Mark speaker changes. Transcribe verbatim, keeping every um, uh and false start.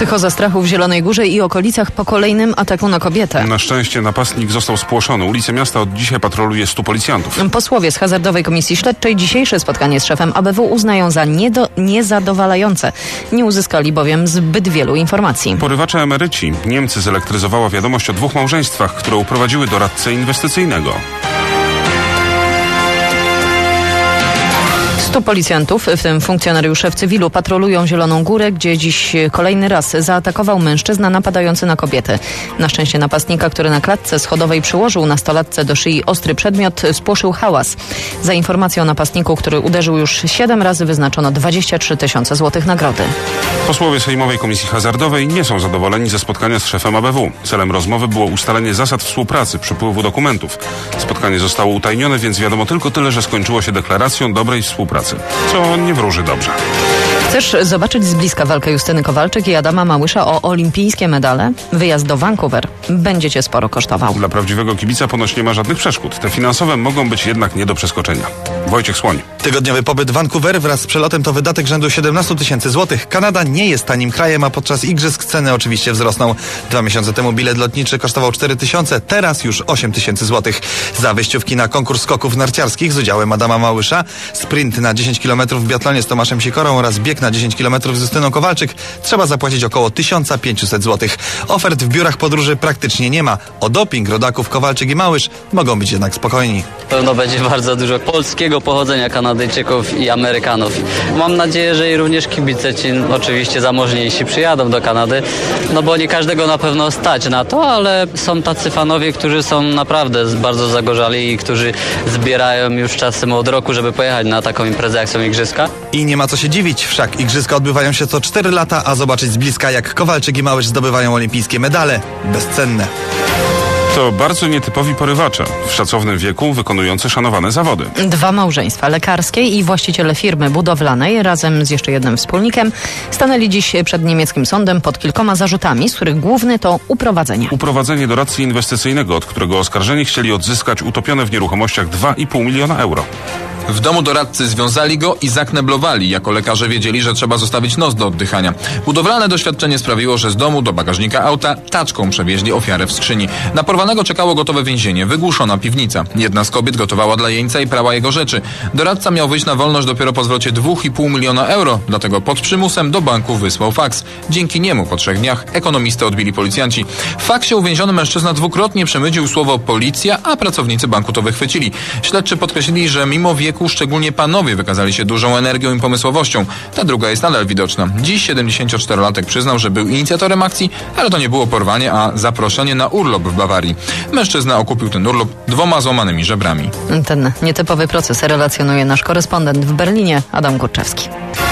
Speaker 1: Psychoza strachu w Zielonej Górze i okolicach po kolejnym ataku na kobietę.
Speaker 2: Na szczęście napastnik został spłoszony. Ulice miasta od dzisiaj patroluje stu policjantów.
Speaker 1: Posłowie z Hazardowej Komisji Śledczej dzisiejsze spotkanie z szefem A B W uznają za niedo- niezadowalające. Nie uzyskali bowiem zbyt wielu informacji.
Speaker 2: Porywacze emeryci. Niemcy zelektryzowała wiadomość o dwóch małżeństwach, które uprowadziły doradcę inwestycyjnego.
Speaker 1: Stu policjantów, w tym funkcjonariusze w cywilu, patrolują Zieloną Górę, gdzie dziś kolejny raz zaatakował mężczyzna napadający na kobietę. Na szczęście napastnika, który na klatce schodowej przyłożył nastolatce do szyi ostry przedmiot, spłoszył hałas. Za informację o napastniku, który uderzył już siedem razy, wyznaczono dwadzieścia trzy tysiące złotych nagrody.
Speaker 2: Posłowie Sejmowej Komisji Hazardowej nie są zadowoleni ze spotkania z szefem A B W. Celem rozmowy było ustalenie zasad współpracy, przepływu dokumentów. Spotkanie zostało utajnione, więc wiadomo tylko tyle, że skończyło się deklaracją dobrej współpracy, co nie wróży dobrze.
Speaker 1: Chcesz zobaczyć z bliska walkę Justyny Kowalczyk i Adama Małysza o olimpijskie medale? Wyjazd do Vancouver będzie cię sporo kosztował.
Speaker 2: Dla prawdziwego kibica ponoć nie ma żadnych przeszkód. Te finansowe mogą być jednak nie do przeskoczenia. Wojciech Słoń.
Speaker 3: Tygodniowy pobyt w Vancouver wraz z przelotem to wydatek rzędu siedemnaście tysięcy złotych. Kanada nie jest tanim krajem, a podczas igrzysk ceny oczywiście wzrosną. Dwa miesiące temu bilet lotniczy kosztował cztery tysiące, teraz już osiem tysięcy złotych. Za wejściówki na konkurs skoków narciarskich z udziałem Adama Małysza, sprint na dziesięć kilometrów w biatlonie z Tomaszem Sikorą oraz bieg na dziesięć kilometrów z Justyną Kowalczyk trzeba zapłacić około tysiąc pięćset złotych. Ofert w biurach podróży praktycznie nie ma. O doping rodaków Kowalczyk i Małysz mogą być jednak spokojni.
Speaker 4: Pewno będzie bardzo dużo polskiego pochodzenia Kanadyjczyków i Amerykanów. Mam nadzieję, że i również kibice ci oczywiście zamożniejsi przyjadą do Kanady, no bo nie każdego na pewno stać na to, ale są tacy fanowie, którzy są naprawdę bardzo zagorzali i którzy zbierają już czasem od roku, żeby pojechać na taką imprezę, jak są igrzyska.
Speaker 3: I nie ma co się dziwić, wszak igrzyska odbywają się co cztery lata, a zobaczyć z bliska, jak Kowalczyk i Małysz zdobywają olimpijskie medale, bezcenne.
Speaker 2: To bardzo nietypowi porywacze, w szacownym wieku wykonujący szanowane zawody.
Speaker 1: Dwa małżeństwa, lekarskie i właściciele firmy budowlanej, razem z jeszcze jednym wspólnikiem, stanęli dziś przed niemieckim sądem pod kilkoma zarzutami, z których główny to uprowadzenie.
Speaker 2: Uprowadzenie doradcy inwestycyjnego, od którego oskarżeni chcieli odzyskać utopione w nieruchomościach dwa i pół miliona euro.
Speaker 5: W domu doradcy związali go i zakneblowali. Jako lekarze wiedzieli, że trzeba zostawić nos do oddychania. Budowlane doświadczenie sprawiło, że z domu do bagażnika auta taczką przewieźli ofiarę w skrzyni. Na porwanego czekało gotowe więzienie, wygłuszona piwnica. Jedna z kobiet gotowała dla jeńca i prała jego rzeczy. Doradca miał wyjść na wolność dopiero po zwrocie dwa i pół miliona euro, dlatego pod przymusem do banku wysłał faks. Dzięki niemu po trzech dniach ekonomistę odbili policjanci. W faksie uwięziony mężczyzna dwukrotnie przemycił słowo policja, a pracownicy banku to wychwycili. Śledczy podkreślili, że mimo wieku szczególnie panowie wykazali się dużą energią i pomysłowością. Ta druga jest nadal widoczna. Dziś siedemdziesięcioczterolatek przyznał, że był inicjatorem akcji, ale to nie było porwanie, a zaproszenie na urlop w Bawarii. Mężczyzna okupił ten urlop dwoma złamanymi żebrami.
Speaker 1: Ten nietypowy proces relacjonuje nasz korespondent w Berlinie, Adam Kurczewski.